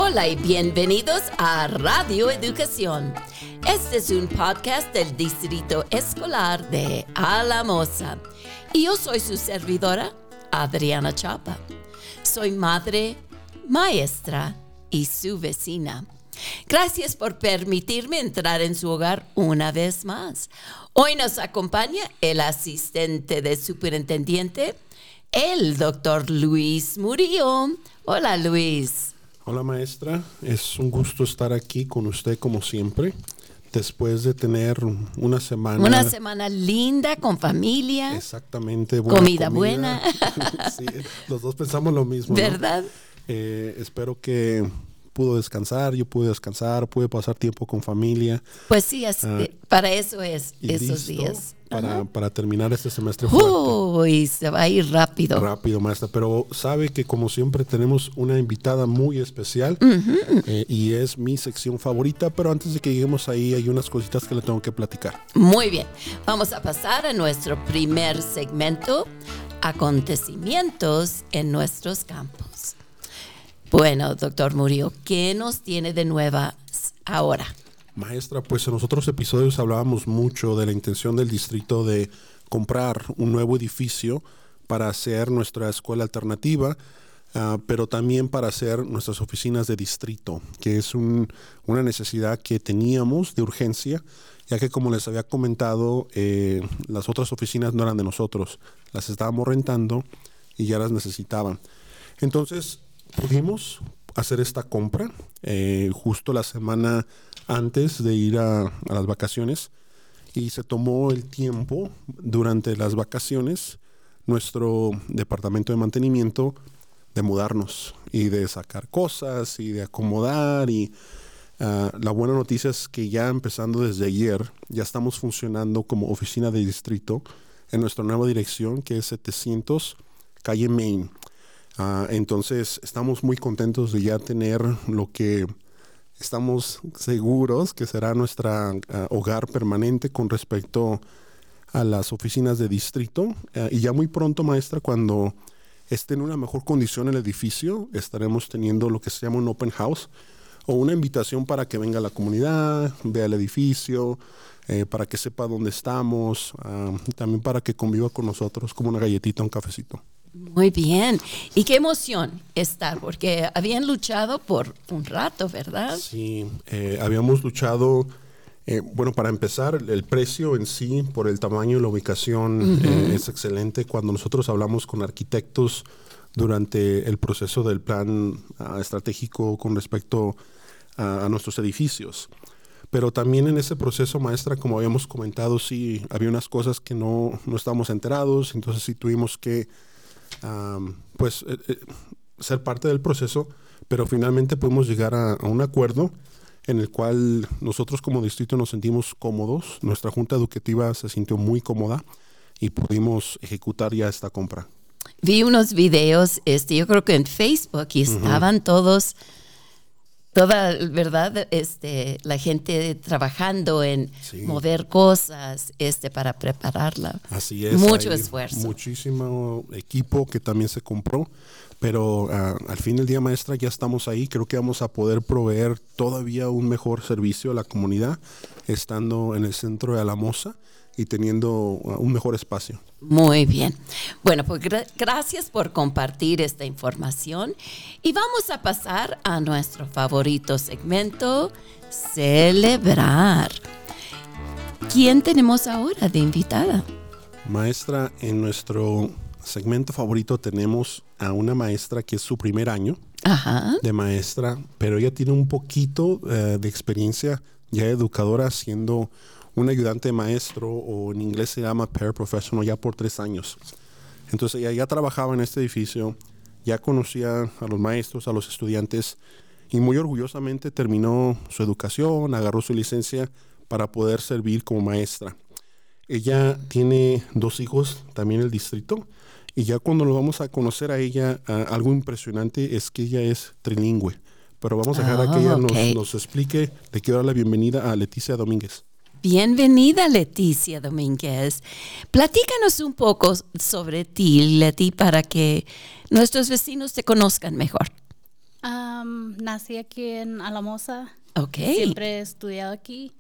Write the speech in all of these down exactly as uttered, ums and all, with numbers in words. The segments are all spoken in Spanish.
Hola y bienvenidos a Radio Educación. Este es un podcast del Distrito Escolar de Alamosa. Y yo soy su servidora, Adriana Chapa. Soy madre, maestra y su vecina. Gracias por permitirme entrar en su hogar una vez más. Hoy nos acompaña el asistente de superintendente, el doctor Luis Murillo. Hola, Luis. Hola, maestra. Es un gusto estar aquí con usted como siempre. Después de tener una semana... Una semana linda, con familia. Exactamente. Buena comida, comida buena. Sí, los dos pensamos lo mismo, ¿verdad? ¿no? Eh, espero que pudo descansar, yo pude descansar, pude pasar tiempo con familia. Pues sí, así, uh, para eso es esos listo días. Para, para terminar este semestre fuerte. Uy, se va a ir rápido. Rápido, maestra. Pero sabe que como siempre tenemos una invitada muy especial uh-huh. eh, y es mi sección favorita, pero antes de que lleguemos ahí hay unas cositas que le tengo que platicar. Muy bien. Vamos a pasar a nuestro primer segmento, acontecimientos en nuestros campos. Bueno, doctor Murillo, ¿qué nos tiene de nuevas ahora? Maestra, pues en los otros episodios hablábamos mucho de la intención del distrito de comprar un nuevo edificio para hacer nuestra escuela alternativa, uh, pero también para hacer nuestras oficinas de distrito, que es un, una necesidad que teníamos de urgencia, ya que como les había comentado, eh, las otras oficinas no eran de nosotros, las estábamos rentando y ya las necesitaban. Entonces pudimos hacer esta compra eh, justo la semana antes de ir a, a las vacaciones, y se tomó el tiempo durante las vacaciones nuestro departamento de mantenimiento de mudarnos y de sacar cosas y de acomodar. Y uh, la buena noticia es que ya empezando desde ayer ya estamos funcionando como oficina de distrito en nuestra nueva dirección, que es setecientos calle Main. Uh, entonces estamos muy contentos de ya tener lo que estamos seguros que será nuestro uh, hogar permanente con respecto a las oficinas de distrito. Uh, y ya muy pronto, maestra, cuando esté en una mejor condición el edificio, estaremos teniendo lo que se llama un open house o una invitación para que venga la comunidad, vea el edificio, eh, para que sepa dónde estamos, uh, y también para que conviva con nosotros como una galletita, un cafecito. Muy bien. Y qué emoción estar, porque habían luchado por un rato, ¿verdad? Sí, eh, habíamos luchado, eh, bueno, para empezar, el precio en sí, por el tamaño y la ubicación, uh-huh. eh, es excelente. Cuando nosotros hablamos con arquitectos durante el proceso del plan uh, estratégico con respecto a, a nuestros edificios. Pero también en ese proceso, maestra, como habíamos comentado, sí, había unas cosas que no, no estábamos enterados, entonces sí tuvimos que Um, pues eh, eh, ser parte del proceso, pero finalmente pudimos llegar a, a un acuerdo en el cual nosotros como distrito nos sentimos cómodos, nuestra junta educativa se sintió muy cómoda y pudimos ejecutar ya esta compra. Vi unos videos, este, yo creo que en Facebook, y estaban uh-huh. todos, toda, ¿verdad? Este, la gente trabajando en sí. mover cosas este, para prepararla. Así es. Mucho esfuerzo. Muchísimo equipo que también se compró, pero uh, al fin del día, maestra, ya estamos ahí. Creo que vamos a poder proveer todavía un mejor servicio a la comunidad, estando en el centro de Alamosa y teniendo uh, un mejor espacio. Muy bien. Bueno, pues gra- gracias por compartir esta información y vamos a pasar a nuestro favorito segmento, celebrar. ¿Quién tenemos ahora de invitada? Maestra, en nuestro segmento favorito tenemos a una maestra que es su primer año Ajá. de maestra, pero ella tiene un poquito uh, de experiencia ya educadora siendo un ayudante de maestro, o en inglés se llama paraprofessional, ya por tres años. Entonces ella ya trabajaba en este edificio, ya conocía a los maestros, a los estudiantes, y muy orgullosamente terminó su educación, agarró su licencia para poder servir como maestra. Ella tiene dos hijos también en el distrito, y ya cuando lo vamos a conocer a ella, uh, algo impresionante es que ella es trilingüe. Pero vamos a dejar oh, a que ella okay. nos, nos explique. Le quiero dar la bienvenida a Leticia Domínguez. Bienvenida, Leticia Domínguez. Platícanos un poco sobre ti, Leti, para que nuestros vecinos te conozcan mejor. Um, nací aquí en Alamosa. Ok. Siempre he estudiado aquí.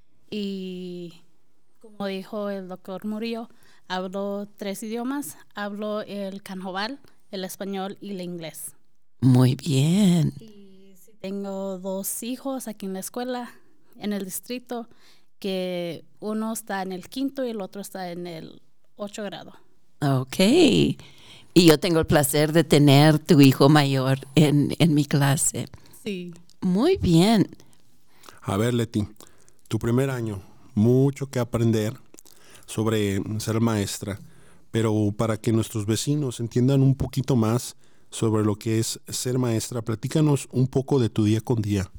Y como dijo el doctor Murillo, hablo tres idiomas. Hablo el canjobal, el español y el inglés. Muy bien. Y sí tengo dos hijos aquí en la escuela, en el distrito, que uno está en el quinto y el otro está en el ocho grado. Ok. Y yo tengo el placer de tener tu hijo mayor en, en mi clase. Sí. Muy bien. A ver, Leti, tu primer año, mucho que aprender sobre ser maestra, pero para que nuestros vecinos entiendan un poquito más sobre lo que es ser maestra, platícanos un poco de tu día con día.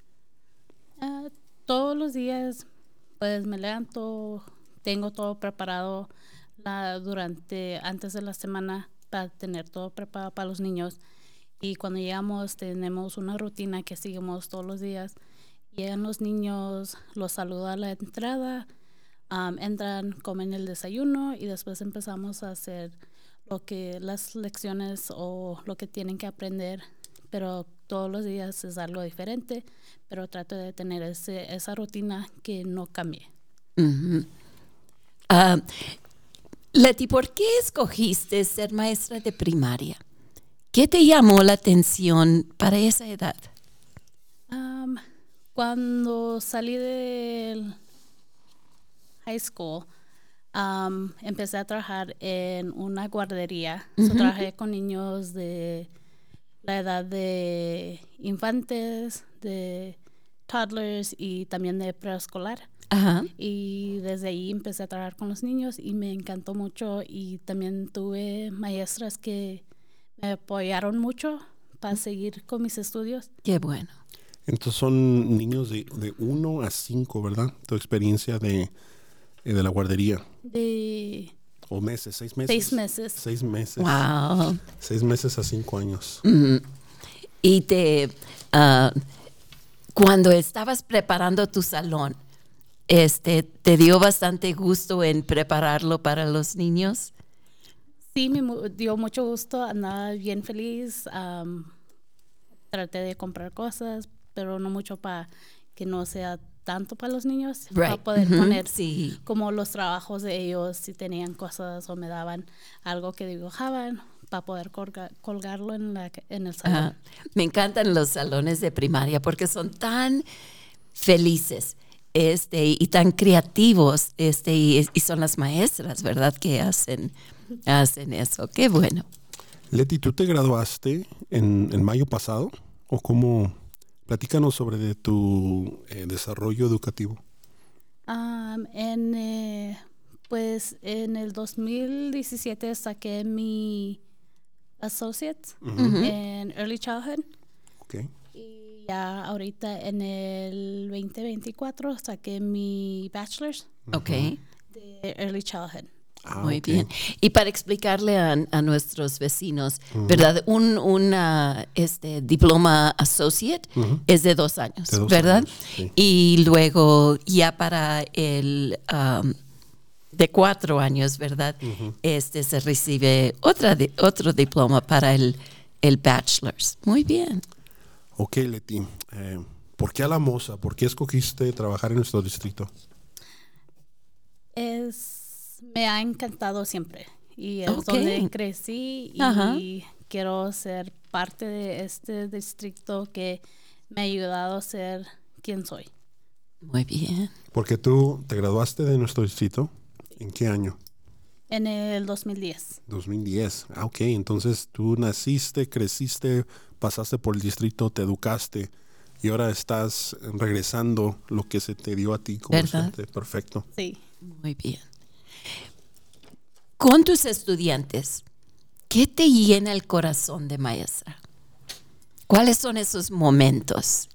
Uh, todos los días, pues me levanto, tengo todo preparado la, durante, antes de la semana para tener todo preparado para los niños. Y cuando llegamos tenemos una rutina que seguimos todos los días. Llegan los niños, los saludo a la entrada, um, entran, comen el desayuno y después empezamos a hacer lo que las lecciones o lo que tienen que aprender, pero todos los días es algo diferente, pero trato de tener ese, esa rutina que no cambie. Uh-huh. Uh, Leti, ¿por qué escogiste ser maestra de primaria? ¿Qué te llamó la atención para esa edad? Um, cuando salí del high school, Um, empecé a trabajar en una guardería. Uh-huh. So, trabajé con niños de la edad de infantes, de toddlers y también de preescolar. Uh-huh. Y desde ahí empecé a trabajar con los niños y me encantó mucho. Y también tuve maestras que me apoyaron mucho para seguir con mis estudios. Qué bueno. Entonces son niños de, de uno a cinco, ¿verdad? Tu experiencia de... de la guardería. De... ¿O meses? ¿Seis meses? Seis meses. Seis meses. Wow. Seis meses a cinco años. Mm. Y te... Uh, cuando estabas preparando tu salón, este, ¿te dio bastante gusto en prepararlo para los niños? Sí, me dio mucho gusto. Andaba bien feliz. Um, traté de comprar cosas, pero no mucho para que no sea tanto para los niños, right. para poder uh-huh. poner sí. como los trabajos de ellos, si tenían cosas o me daban algo que dibujaban, para poder colga, colgarlo en, la, en el salón. Uh, me encantan los salones de primaria porque son tan felices este, y tan creativos este, y, y son las maestras, ¿verdad?, que hacen, hacen eso. Qué bueno. Leti, ¿tú te graduaste en, en mayo pasado? ¿O cómo...? Platícanos sobre de tu eh, desarrollo educativo. Um, en, eh, pues en el dos mil diecisiete saqué mi associate uh-huh. en Early Childhood. Okay. Y ya ahorita en el veinte veinticuatro saqué mi bachelor's okay. de Early Childhood. Ah, Muy okay. bien. Y para explicarle a, a nuestros vecinos, uh-huh. ¿verdad? Un una, este, diploma associate uh-huh. es de dos años, de dos ¿verdad? Años, sí. Y luego ya para el um, de cuatro años, ¿verdad? Uh-huh. Este se recibe otra de, otro diploma para el, el bachelor's. Muy bien. Ok, Leti. Eh, ¿Por qué Alamosa? ¿Por qué escogiste trabajar en nuestro distrito? Es... Me ha encantado siempre y es okay. donde crecí y uh-huh. quiero ser parte de este distrito que me ha ayudado a ser quien soy. Muy bien. Porque tú te graduaste de nuestro distrito, ¿en qué año? En el dos mil diez. dos mil diez, ah, ok. Entonces tú naciste, creciste, pasaste por el distrito, te educaste y ahora estás regresando lo que se te dio a ti como estudiante. Perfecto. Sí. Muy bien. Con tus estudiantes, ¿qué te llena el corazón de maestra? ¿Cuáles son esos momentos?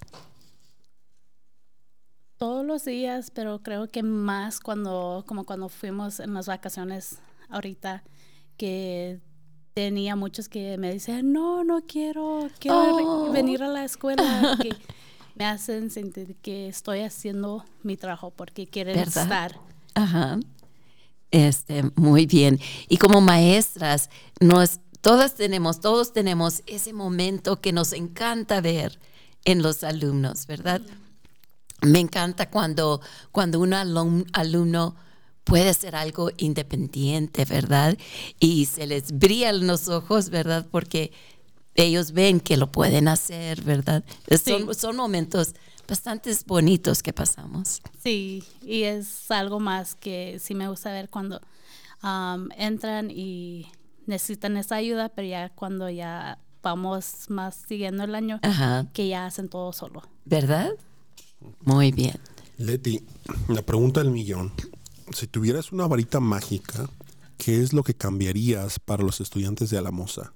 Todos los días, pero creo que más cuando, como cuando fuimos en las vacaciones ahorita, que tenía muchos que me decían, no, no quiero, quiero oh. venir a la escuela, que me hacen sentir que estoy haciendo mi trabajo porque quieren ¿verdad? Estar. Ajá. Este, muy bien. Y como maestras, nos, Todas tenemos, todos tenemos ese momento que nos encanta ver en los alumnos, ¿verdad? Me encanta cuando, cuando un alum, alumno puede hacer algo independiente, ¿verdad? Y se les brillan los ojos, ¿verdad? Porque ellos ven que lo pueden hacer, ¿verdad? Sí. Son, son momentos bastante bonitos que pasamos. Sí, y es algo más que sí me gusta ver cuando um, entran y necesitan esa ayuda, pero ya cuando ya vamos más siguiendo el año, Ajá. que ya hacen todo solo. ¿Verdad? Muy bien. Leti, la pregunta del millón. Si tuvieras una varita mágica, ¿qué es lo que cambiarías para los estudiantes de Alamosa?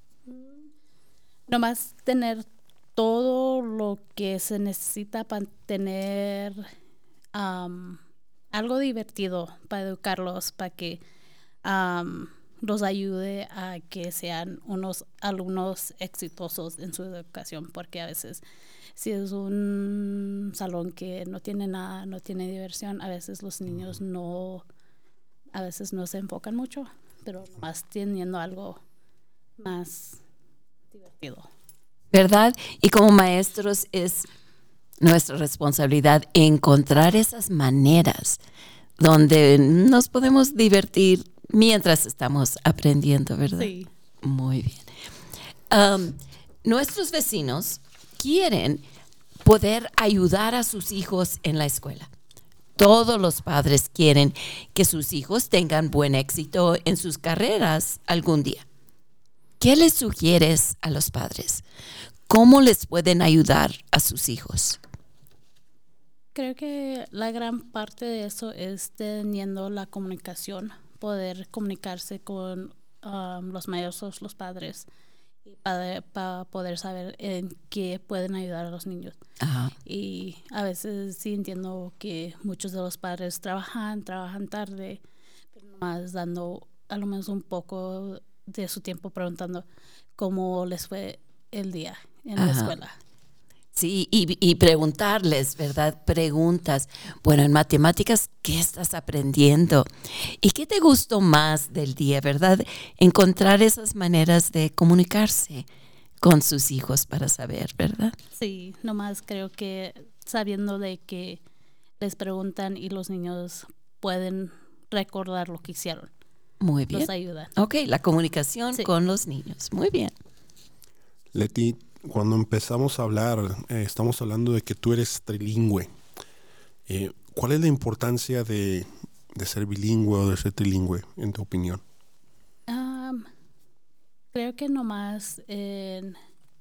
Nomás tener todo lo que se necesita para tener um, algo divertido para educarlos, para que um, los ayude a que sean unos alumnos exitosos en su educación, porque a veces si es un salón que no tiene nada, no tiene diversión, a veces los niños no, a veces no se enfocan mucho, pero nomás teniendo algo más divertido. ¿Verdad? Y como maestros es nuestra responsabilidad encontrar esas maneras donde nos podemos divertir mientras estamos aprendiendo, ¿verdad? Sí. Muy bien. Um, nuestros vecinos quieren poder ayudar a sus hijos en la escuela. Todos los padres quieren que sus hijos tengan buen éxito en sus carreras algún día. ¿Qué les sugieres a los padres? ¿Cómo les pueden ayudar a sus hijos? Creo que la gran parte de eso es teniendo la comunicación, poder comunicarse con um, los maestros, los padres, para, para poder saber en qué pueden ayudar a los niños. Ajá. Y a veces sí entiendo que muchos de los padres trabajan, trabajan tarde, pero nomás dando a lo menos un poco de su tiempo preguntando cómo les fue el día en Ajá. la escuela. Sí, y, y preguntarles, ¿verdad? Preguntas. Bueno, en matemáticas, ¿qué estás aprendiendo? ¿Y qué te gustó más del día, verdad? Encontrar esas maneras de comunicarse con sus hijos para saber, ¿verdad? Sí, nomás creo que sabiendo de que les preguntan y los niños pueden recordar lo que hicieron. Muy bien. Los ayuda. Ok, la comunicación Sí. con los niños. Muy bien. Leti, cuando empezamos a hablar, eh, estamos hablando de que tú eres trilingüe. Eh, ¿Cuál es la importancia de, de ser bilingüe o de ser trilingüe, en tu opinión? Um, creo que nomás en,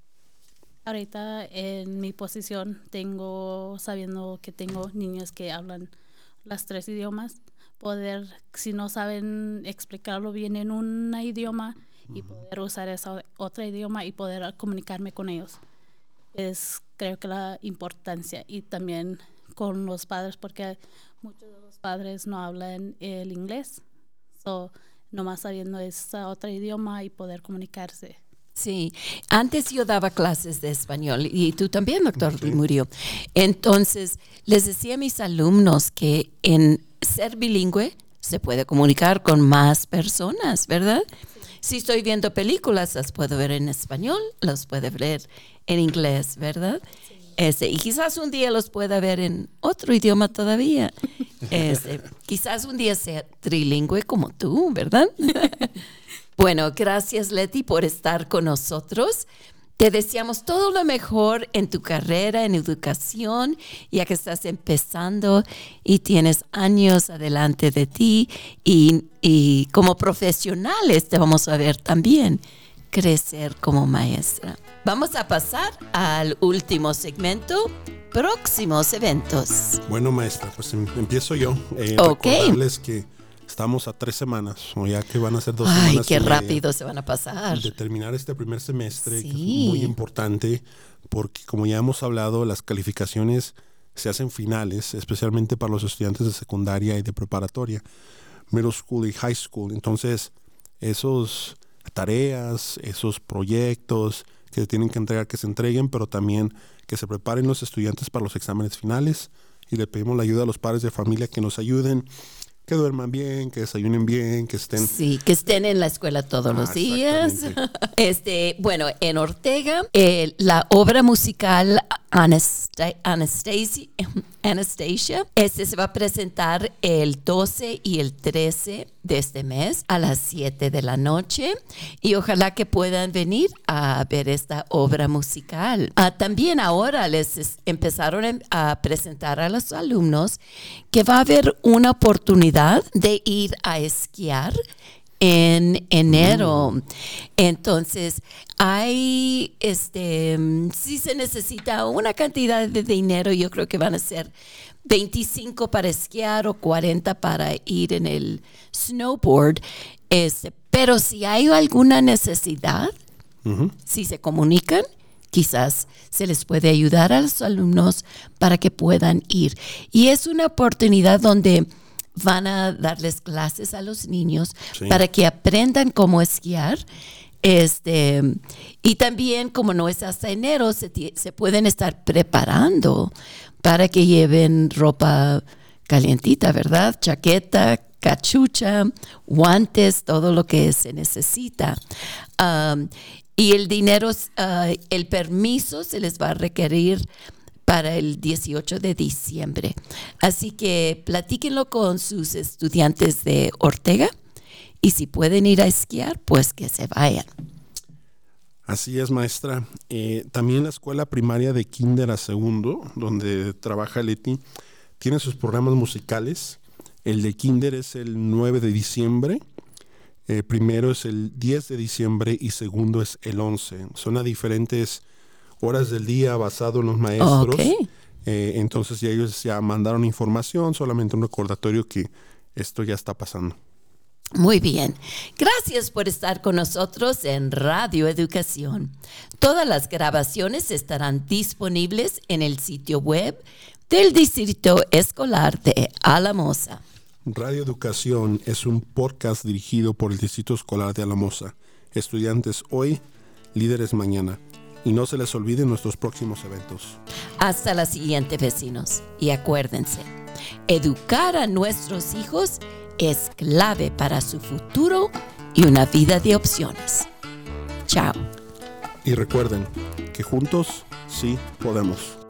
ahorita en mi posición tengo, sabiendo que tengo niños que hablan las tres idiomas, poder, si no saben explicarlo bien en un idioma, y poder usar ese otro idioma y poder comunicarme con ellos. Es creo que la importancia, y también con los padres, porque muchos de los padres no hablan el inglés, so nomás sabiendo ese otro idioma y poder comunicarse. Sí, antes yo daba clases de español y tú también, doctor Sí. Murillo. Entonces, les decía a mis alumnos que en ser bilingüe se puede comunicar con más personas, ¿verdad? Si estoy viendo películas, las puedo ver en español, las puedo ver en inglés, ¿verdad? Sí. Este, y quizás un día los pueda ver en otro idioma todavía. Este, quizás un día sea trilingüe como tú, ¿verdad? Bueno, gracias, Leti, por estar con nosotros. Te deseamos todo lo mejor en tu carrera, en educación, ya que estás empezando y tienes años adelante de ti. Y, y como profesionales te vamos a ver también crecer como maestra. Vamos a pasar al último segmento, próximos eventos. Bueno, maestra, pues em- empiezo yo. Eh, Ok. Recordarles que estamos a tres semanas, o ya que van a ser dos Ay, semanas. qué y media rápido se van a pasar. de terminar este primer semestre, que es Sí. muy importante, porque como ya hemos hablado, las calificaciones se hacen finales, especialmente para los estudiantes de secundaria y de preparatoria, middle school y high school. Entonces, esos tareas, esos proyectos que se tienen que entregar, que se entreguen, pero también que se preparen los estudiantes para los exámenes finales. Y le pedimos la ayuda a los padres de familia que nos ayuden que duerman bien, que desayunen bien, que estén... Sí, que estén en la escuela todos Ah, los días. exactamente. Este, bueno, en Ortega, eh, la obra musical Anasta- Anastasia, Anastasia, este se va a presentar el doce y el trece de este mes a las siete de la noche y ojalá que puedan venir a ver esta obra musical. Ah, también ahora les es- empezaron a presentar a los alumnos que va a haber una oportunidad de ir a esquiar en enero. Mm. Entonces, hay, este, sí se necesita una cantidad de dinero, yo creo que van a ser veinticinco para esquiar o cuarenta para ir en el snowboard. Este, pero si hay alguna necesidad, uh-huh. si se comunican, quizás se les puede ayudar a los alumnos para que puedan ir. Y es una oportunidad donde van a darles clases a los niños sí. para que aprendan cómo esquiar. Este, y también, como no es hasta enero, se, se pueden estar preparando para que lleven ropa calientita, ¿verdad? Chaqueta, cachucha, guantes, todo lo que se necesita. Um, y el dinero, uh, el permiso se les va a requerir para el dieciocho de diciembre. Así que platíquenlo con sus estudiantes de Ortega y si pueden ir a esquiar, pues que se vayan. Así es, maestra. Eh, también la escuela primaria de kinder a segundo, donde trabaja Leti, tiene sus programas musicales. El de kinder es el nueve de diciembre, eh, primero es el diez de diciembre y segundo es el once. Son a diferentes horas del día basado en los maestros. Okay. Eh, entonces ya ellos ya mandaron información, solamente un recordatorio que esto ya está pasando. Muy bien. Gracias por estar con nosotros en Radio Educación. Todas las grabaciones estarán disponibles en el sitio web del Distrito Escolar de Alamosa. Radio Educación es un podcast dirigido por el Distrito Escolar de Alamosa. Estudiantes hoy, líderes mañana. Y no se les olviden nuestros próximos eventos. Hasta la siguiente, vecinos. Y acuérdense, educar a nuestros hijos es clave para su futuro y una vida de opciones. Chao. Y recuerden que juntos sí podemos.